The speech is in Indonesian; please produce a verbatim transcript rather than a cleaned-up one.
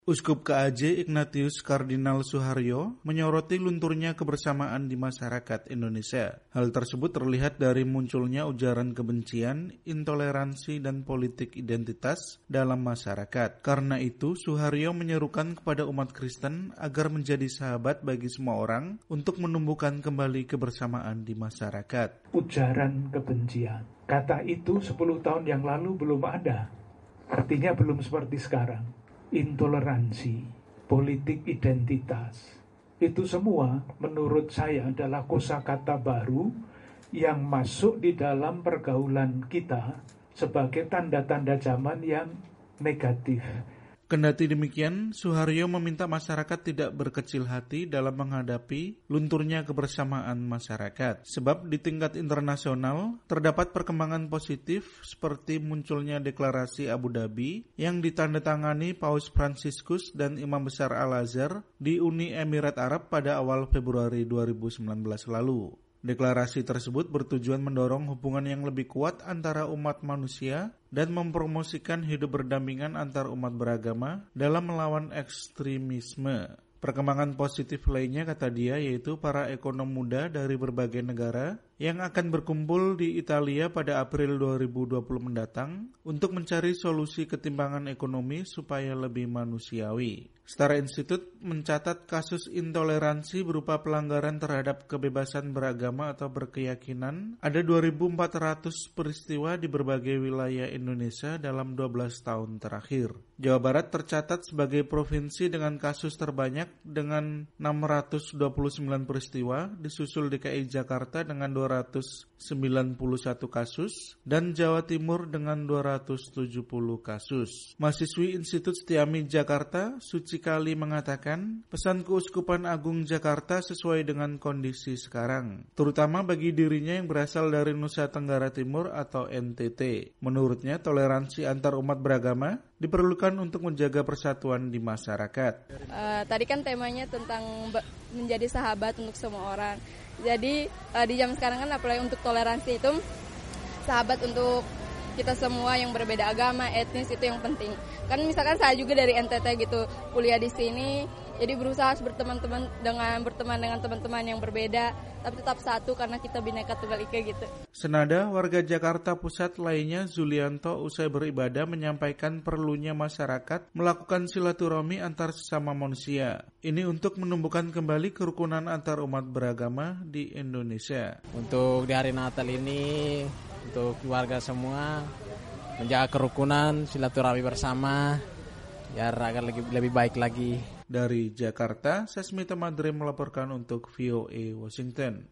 Uskup K A J Ignatius Kardinal Suharyo menyoroti lunturnya kebersamaan di masyarakat Indonesia. Hal tersebut terlihat dari munculnya ujaran kebencian, intoleransi, dan politik identitas dalam masyarakat. Karena itu, Suharyo menyerukan kepada umat Kristen agar menjadi sahabat bagi semua orang untuk menumbuhkan kembali kebersamaan di masyarakat. Ujaran kebencian, kata itu sepuluh tahun yang lalu belum ada. Artinya belum seperti sekarang. Intoleransi, politik identitas, itu semua menurut saya adalah kosakata baru yang masuk di dalam pergaulan kita sebagai tanda-tanda zaman yang negatif. Kendati demikian, Suharyo meminta masyarakat tidak berkecil hati dalam menghadapi lunturnya kebersamaan masyarakat. Sebab di tingkat internasional, terdapat perkembangan positif seperti munculnya deklarasi Abu Dhabi yang ditandatangani Paus Fransiskus dan Imam Besar Al-Azhar di Uni Emirat Arab pada awal Februari dua ribu sembilan belas lalu. Deklarasi tersebut bertujuan mendorong hubungan yang lebih kuat antara umat manusia dan mempromosikan hidup berdampingan antar umat beragama dalam melawan ekstremisme. Perkembangan positif lainnya, kata dia, yaitu para ekonom muda dari berbagai negara yang akan berkumpul di Italia pada April dua ribu dua puluh mendatang untuk mencari solusi ketimpangan ekonomi supaya lebih manusiawi. Setara Institut mencatat kasus intoleransi berupa pelanggaran terhadap kebebasan beragama atau berkeyakinan ada dua ribu empat ratus peristiwa di berbagai wilayah Indonesia dalam dua belas tahun terakhir. Jawa Barat tercatat sebagai provinsi dengan kasus terbanyak dengan enam ratus dua puluh sembilan peristiwa, disusul D K I Jakarta dengan dua ratus sembilan puluh satu kasus dan Jawa Timur dengan dua ratus tujuh puluh kasus. Mahasiswi Institut Setiami Jakarta, Suci Kali mengatakan, pesan Keuskupan Agung Jakarta sesuai dengan kondisi sekarang, terutama bagi dirinya yang berasal dari Nusa Tenggara Timur atau N T T. Menurutnya, toleransi antar umat beragama diperlukan untuk menjaga persatuan di masyarakat. Uh, tadi kan temanya tentang be- menjadi sahabat untuk semua orang. Jadi uh, di zaman sekarang kan apalagi untuk toleransi itu sahabat untuk kita semua yang berbeda agama, etnis, itu yang penting. Kan misalkan saya juga dari N T T gitu, kuliah di sini, jadi berusaha berteman-teman dengan berteman dengan teman-teman yang berbeda, tapi tetap satu karena kita Bhinneka Tunggal Ika gitu. Senada warga Jakarta Pusat lainnya, Zulianto, usai beribadah menyampaikan perlunya masyarakat melakukan silaturahmi antar sesama manusia. Ini untuk menumbuhkan kembali kerukunan antar umat beragama di Indonesia. Untuk di hari Natal ini, untuk keluarga semua menjaga kerukunan, silaturahmi bersama, biar agar lebih, lebih baik lagi. Dari Jakarta, Sasmita Madre melaporkan untuk V O A Washington.